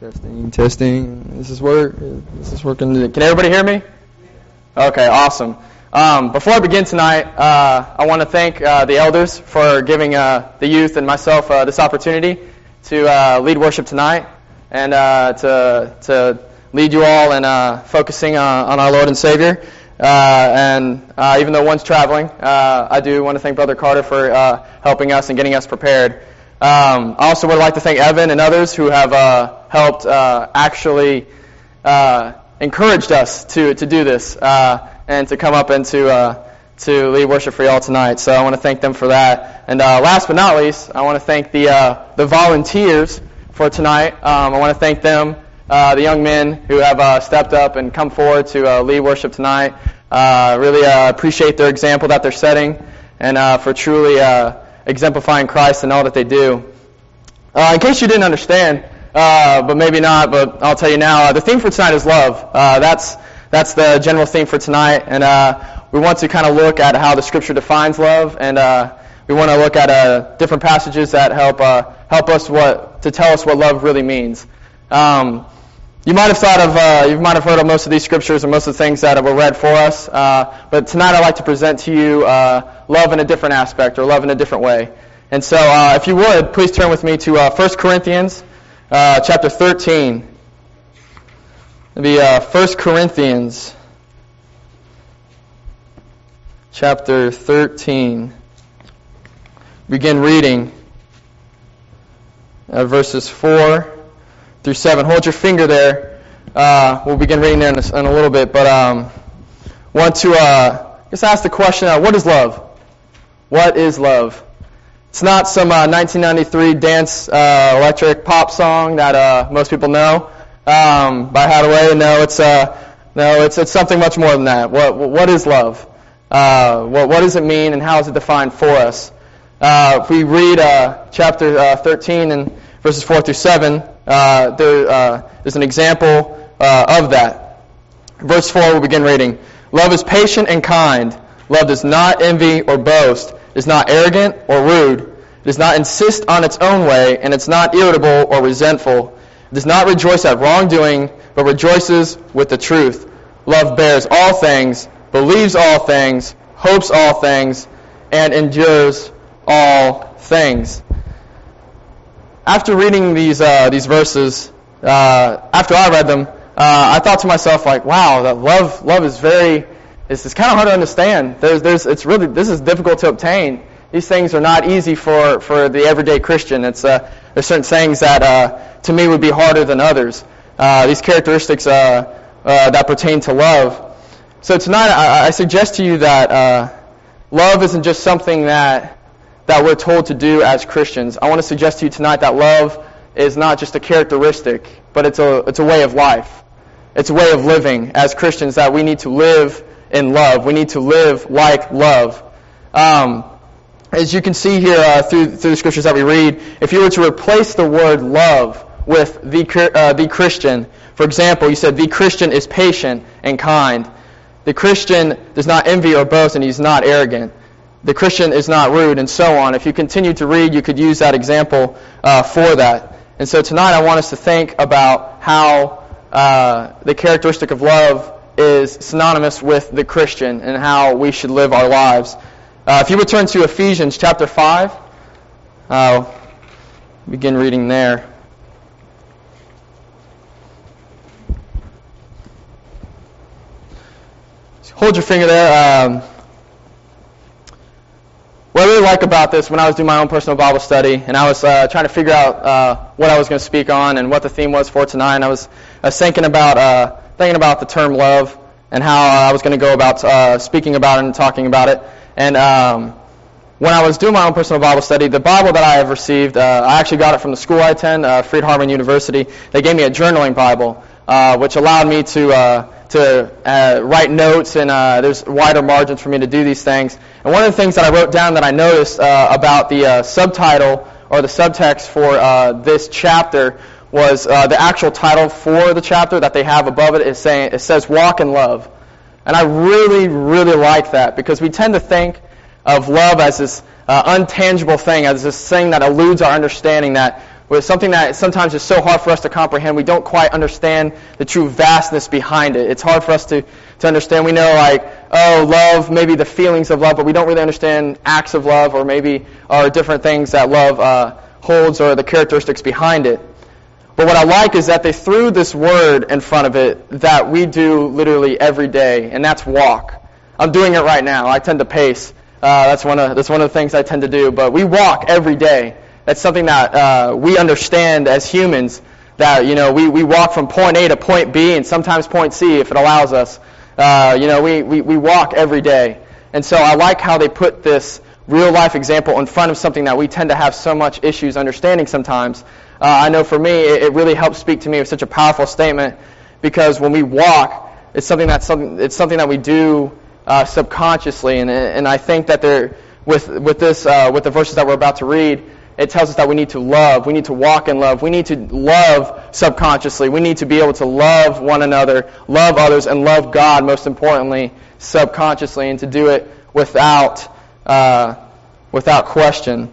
Testing. This is working. Can everybody hear me? Okay, awesome. Before I begin tonight, I want to thank the elders for giving the youth and myself this opportunity to lead worship tonight and to lead you all in focusing on our Lord and Savior. Even though one's traveling, I do want to thank Brother Carter for helping us and getting us prepared. I also would like to thank Evan and others who have helped actually encouraged us to do this and to come up and to lead worship for y'all tonight. So I want to thank them for that. And last but not least, I want to thank the volunteers for tonight. I want to thank them, the young men who have stepped up and come forward to lead worship tonight. Really appreciate their example that they're setting and for truly exemplifying Christ in all that they do. In case you didn't understand, but maybe not, but I'll tell you now, the theme for tonight is love. That's the general theme for tonight, and we want to kind of look at how the Scripture defines love, and we want to look at different passages that help us to tell us what love really means. You might have heard of most of these scriptures and most of the things that were read for us, but tonight I'd like to present to you love in a different aspect, or love in a different way. And so, if you would, please turn with me to 1 Corinthians chapter 13. It'll be 1 Corinthians chapter 13. Begin reading verses 4 through 7. Hold your finger there. We'll begin reading there in a little bit, but want to just ask the question, what is love? What is love? It's not some 1993 dance electric pop song that most people know by Hathaway. No, it's something much more than that. What is love? What does it mean, and how is it defined for us? If we read chapter 13 and verses 4 through 7, there's an example of that. Verse 4, we'll begin reading. Love is patient and kind. Love does not envy or boast, is not arrogant or rude. It does not insist on its own way, and it's not irritable or resentful. It does not rejoice at wrongdoing, but rejoices with the truth. Love bears all things, believes all things, hopes all things, and endures all things. After reading these verses, after I read them, I thought to myself, like, wow, that love is it's kind of hard to understand. This is difficult to obtain. These things are not easy for the everyday Christian. There's certain things that to me would be harder than others. These characteristics that pertain to love. So tonight, I suggest to you that love isn't just something that we're told to do as Christians. I want to suggest to you tonight that love is not just a characteristic, but it's a way of life. It's a way of living as Christians, that we need to live in love. We need to live like love. As you can see here through the scriptures that we read, if you were to replace the word love with the Christian, for example, you said the Christian is patient and kind. The Christian does not envy or boast, and he's not arrogant. The Christian is not rude, and so on. If you continue to read, you could use that example for that. And so tonight I want us to think about how the characteristic of love is synonymous with the Christian and how we should live our lives. If you return to Ephesians chapter 5, begin reading there. Hold your finger there. What I really like about this, when I was doing my own personal Bible study, and I was trying to figure out what I was going to speak on and what the theme was for tonight, and I was thinking about the term love and how I was going to go about speaking about it and talking about it. And when I was doing my own personal Bible study, the Bible that I have received, I actually got it from the school I attend, Freed-Hardeman University. They gave me a journaling Bible, which allowed me to write notes, and there's wider margins for me to do these things. And one of the things that I wrote down that I noticed about the subtitle or the subtext for this chapter was the actual title for the chapter that they have above it. It says "Walk in Love," and I really, really like that, because we tend to think of love as this untangible thing, as this thing that eludes our understanding, that with something that sometimes is so hard for us to comprehend. We don't quite understand the true vastness behind it. It's hard for us to understand. We know, love, maybe the feelings of love, but we don't really understand acts of love, or maybe are different things that love holds, or the characteristics behind it. But what I like is that they threw this word in front of it that we do literally every day, and that's walk. I'm doing it right now. I tend to pace. That's one of the things I tend to do. But we walk every day. That's something that we understand as humans, that we walk from point A to point B, and sometimes point C if it allows us. We walk every day. And so I like how they put this real life example in front of something that we tend to have so much issues understanding sometimes. I know for me, it really helps speak to me with such a powerful statement, because when we walk, it's something that we do subconsciously, and I think that with the verses that we're about to read, it tells us that we need to love. We need to walk in love. We need to love subconsciously. We need to be able to love one another, love others, and love God, most importantly, subconsciously, and to do it without question.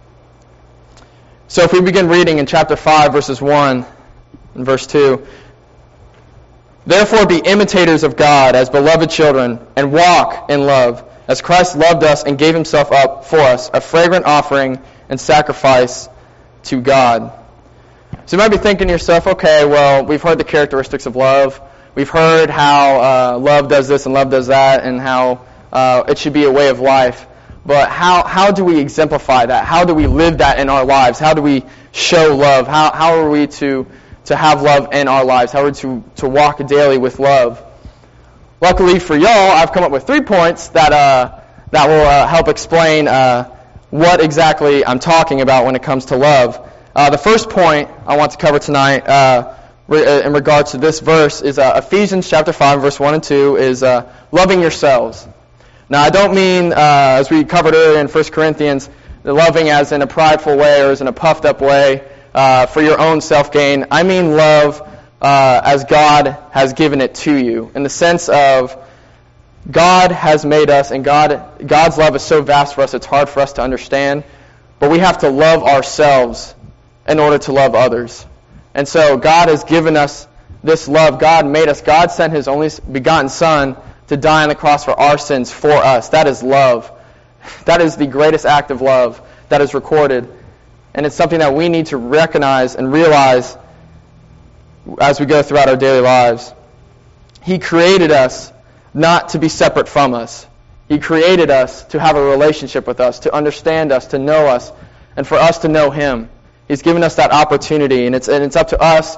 So if we begin reading in chapter 5, verses 1 and verse 2, "Therefore be imitators of God as beloved children, and walk in love, as Christ loved us and gave himself up for us, a fragrant offering and sacrifice to God." So you might be thinking to yourself, okay, well, we've heard the characteristics of love. We've heard how love does this and love does that, and how it should be a way of life. But how do we exemplify that? How do we live that in our lives? How do we show love? How are we to have love in our lives? How are we to walk daily with love? Luckily for y'all, I've come up with 3 points that will help explain what exactly I'm talking about when it comes to love. The first point I want to cover tonight in regards to this verse is Ephesians chapter 5, verse 1 and 2, is loving yourselves. Now, I don't mean, as we covered earlier in 1 Corinthians, loving as in a prideful way or as in a puffed up way for your own self-gain. I mean love as God has given it to you, in the sense of God has made us, and God's love is so vast for us, it's hard for us to understand. But we have to love ourselves in order to love others. And so God has given us this love. God made us. God sent His only begotten Son to die on the cross for our sins for us. That is love. That is the greatest act of love that is recorded. And it's something that we need to recognize and realize as we go throughout our daily lives. He created us not to be separate from us. He created us to have a relationship with us, to understand us, to know us, and for us to know Him. He's given us that opportunity, and it's up to us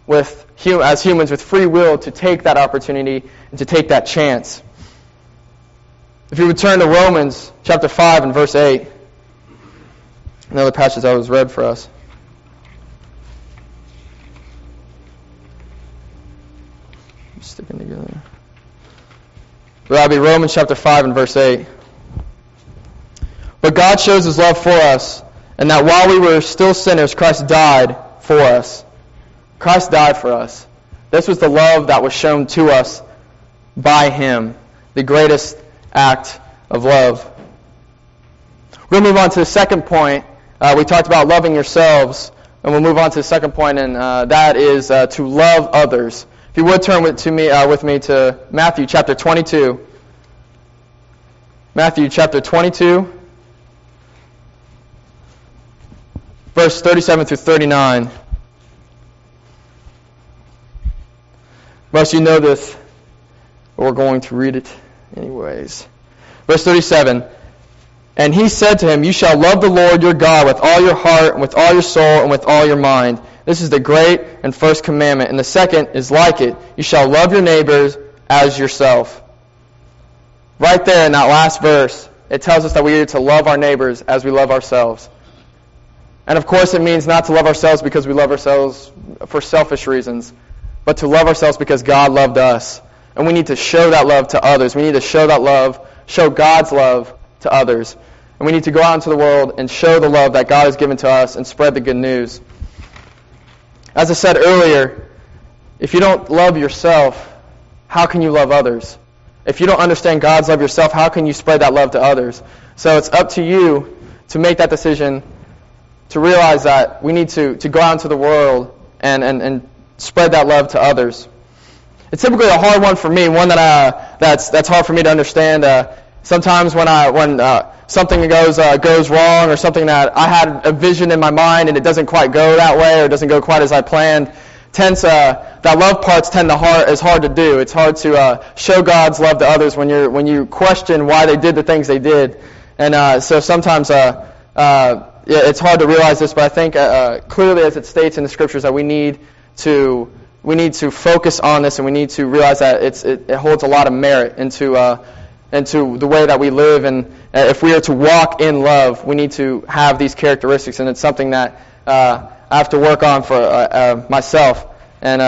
as humans with free will to take that opportunity and to take that chance. If you would turn to Romans chapter 5 and verse 8, another passage that was read for us. I'm sticking together. That'll be Romans chapter 5 and verse 8. "But God shows His love for us, and that while we were still sinners, Christ died for us." Christ died for us. This was the love that was shown to us by Him, the greatest act of love. We're going to move on to the second point. We talked about loving yourselves, and we'll move on to the second point, and that is to love others. If you would turn with me to Matthew chapter 22. Matthew chapter 22, verse 37 through 39. Most of you know this, but we're going to read it anyways. Verse 37, "And He said to him, 'You shall love the Lord your God with all your heart, and with all your soul, and with all your mind. This is the great and first commandment. And the second is like it. You shall love your neighbors as yourself.'" Right there in that last verse, it tells us that we are to love our neighbors as we love ourselves. And of course it means not to love ourselves because we love ourselves for selfish reasons, but to love ourselves because God loved us. And we need to show that love to others. We need to show God's love to others. And we need to go out into the world and show the love that God has given to us and spread the good news. As I said earlier, if you don't love yourself, how can you love others? If you don't understand God's love yourself, how can you spread that love to others? So it's up to you to make that decision to realize that we need to go out into the world and spread that love to others. It's typically a hard one for me, one that's hard for me to understand. Sometimes when something goes wrong, or something that I had a vision in my mind and it doesn't quite go that way, or it doesn't go quite as I planned, that love part's is hard to do. It's hard to show God's love to others when you question why they did the things they did, and so sometimes it's hard to realize this. But I think clearly, as it states in the Scriptures, that we need to focus on this, and we need to realize that it holds a lot of merit into the way that we live. And if we are to walk in love, we need to have these characteristics, and it's something that I have to work on for myself, and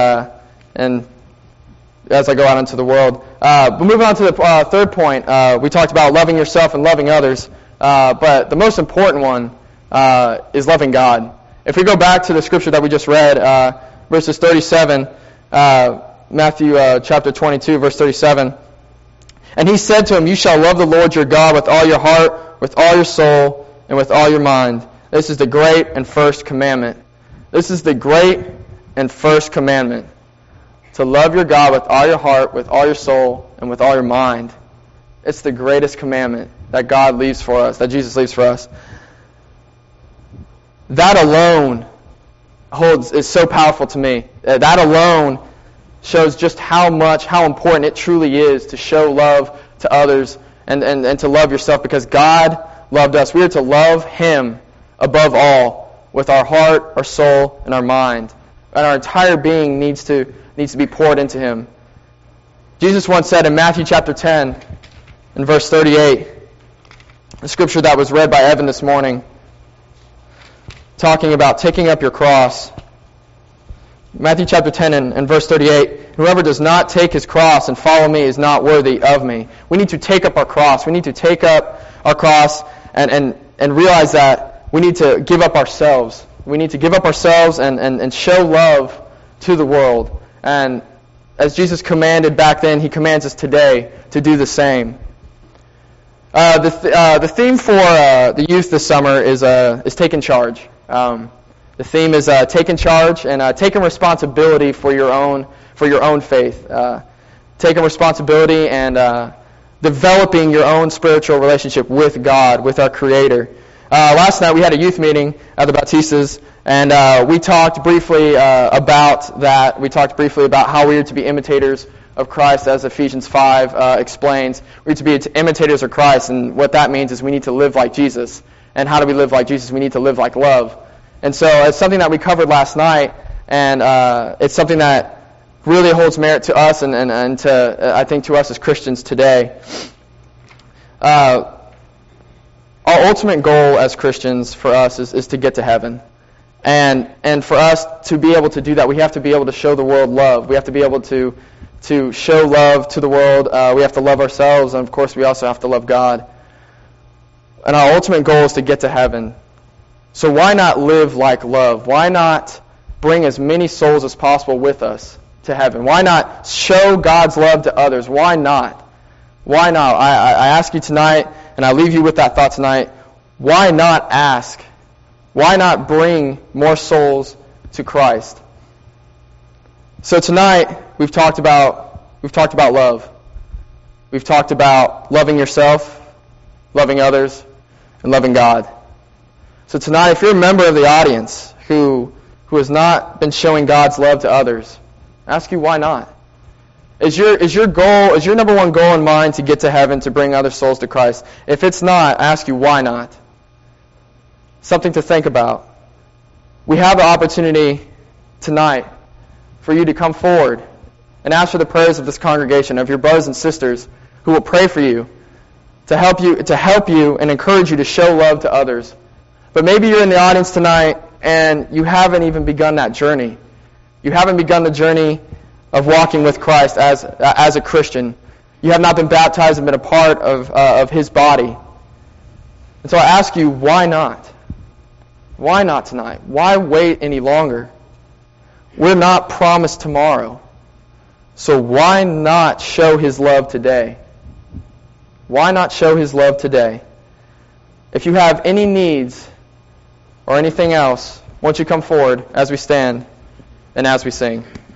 as I go out into the world. But moving on to the third point, we talked about loving yourself and loving others, but the most important one is loving God. If we go back to the scripture that we just read, verses 37, Matthew chapter 22, verse 37, and he said to him, "You shall love the Lord your God with all your heart, with all your soul, and with all your mind. This is the great and first commandment." This is the great and first commandment, to love your God with all your heart, with all your soul, and with all your mind. It's the greatest commandment that God leaves for us, that Jesus leaves for us. That alone is so powerful to me. That alone shows just how important it truly is to show love to others and to love yourself, because God loved us. We are to love Him above all, with our heart, our soul, and our mind. And our entire being needs to be poured into Him. Jesus once said in Matthew chapter 10, in verse 38, the scripture that was read by Evan this morning, talking about taking up your cross. Matthew chapter 10 and verse 38, "Whoever does not take his cross and follow me is not worthy of me." We need to take up our cross. We need to take up our cross and realize that we need to give up ourselves. We need to give up ourselves and show love to the world. And as Jesus commanded back then, He commands us today to do the same. The theme for the youth this summer is taking charge. The theme is taking charge and taking responsibility for your own faith. Taking responsibility and developing your own spiritual relationship with God, with our Creator. Last night we had a youth meeting at the Baptistas, and we talked briefly about that. We talked briefly about how we are to be imitators of Christ, as Ephesians 5 explains. We are to be imitators of Christ, and what that means is we need to live like Jesus. And how do we live like Jesus? We need to live like love. And so it's something that we covered last night, and it's something that really holds merit to us and to, I think, to us as Christians today. Our ultimate goal as Christians for us is to get to heaven. And for us to be able to do that, we have to be able to show the world love. We have to be able to show love to the world. We have to love ourselves, and of course we also have to love God. And our ultimate goal is to get to heaven. So why not live like love? Why not bring as many souls as possible with us to heaven? Why not show God's love to others? Why not? Why not? I ask you tonight, and I leave you with that thought tonight. Why not ask? Why not bring more souls to Christ? So tonight we've talked about love. We've talked about loving yourself, loving others, and loving God. So tonight, if you're a member of the audience who has not been showing God's love to others, I ask you, why not? Is your number one goal in mind to get to heaven, to bring other souls to Christ? If it's not, I ask you, why not? Something to think about. We have the opportunity tonight for you to come forward and ask for the prayers of this congregation, of your brothers and sisters who will pray for you, to help you and encourage you to show love to others. But maybe you're in the audience tonight and you haven't even begun that journey. You haven't begun the journey of walking with Christ as a Christian. You have not been baptized and been a part of His body. And so I ask you, why not? Why not tonight? Why wait any longer? We're not promised tomorrow. So why not show His love today? Why not show His love today? If you have any needs or anything else, won't you come forward as we stand and as we sing?